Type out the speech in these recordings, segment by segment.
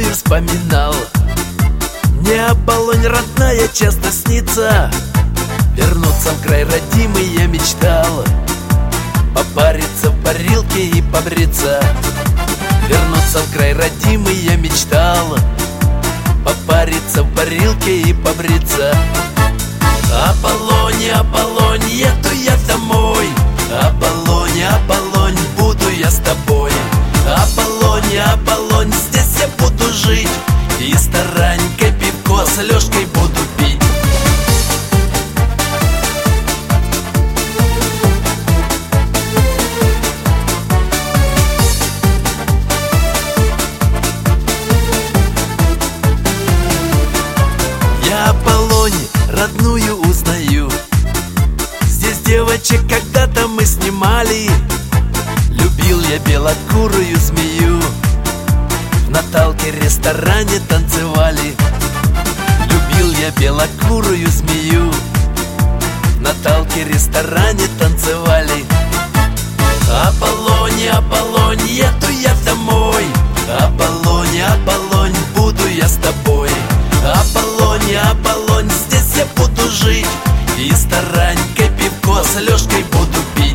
не вспоминал. Мне Аполлонь родная часто снится. Вернуться в край родимый я мечтал. Попариться в парилке и побриться. Вернуться в край родимый я мечтал. Попариться в парилке и побриться. Аполлонь, Аполлонь, еду я домой. Аполлонь, Аполлонь, буду я с тобой. Аполлонь, Аполлонь, здесь я буду жить. И старанькой пивко с Лёшкой буду пить. Я Аполлонь родную узнаю. Здесь девочек когда-то мы снимали. Любил я белокурую змею. В Наталке ресторане танцевали. Любил я белокурую змею. В Наталке ресторане танцевали. Аполлонь, Аполлонь, еду я домой. Аполлонь, Аполлонь, буду я с тобой. Аполлонь, Аполлонь, здесь я буду жить. И старанькой пивко с Лёшкой буду пить.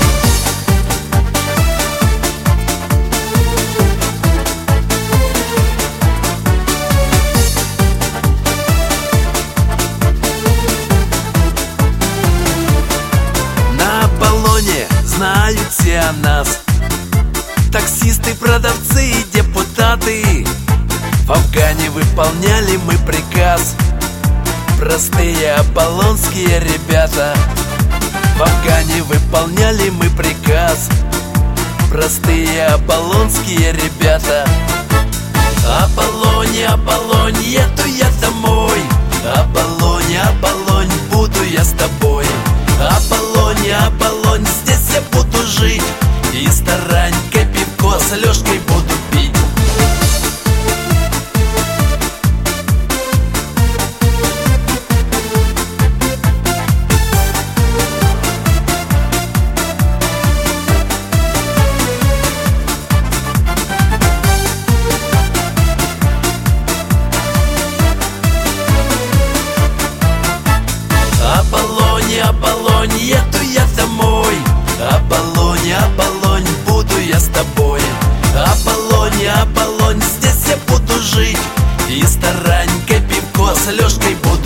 На Аполлоне знают все о нас. Таксисты, продавцы и депутаты. В Афгане выполняли мы приказ. Простые аполлонские ребята. В Афгане выполняли мы приказ. Простые аполлонские ребята. Аполлонь, Аполлонь, еду я домой. Аполлонь, Аполлонь, буду я с тобой. Аполлонь, Аполлонь, здесь я буду жить. И старанькой пивко с Лёшкой буду пить. Аполлонь, Аполлонь, еду я домой. Аполлонь, Аполлонь, буду я с тобой. Аполлонь, Аполлонь, здесь я буду жить. И старанькой пивко с Лёшкой буду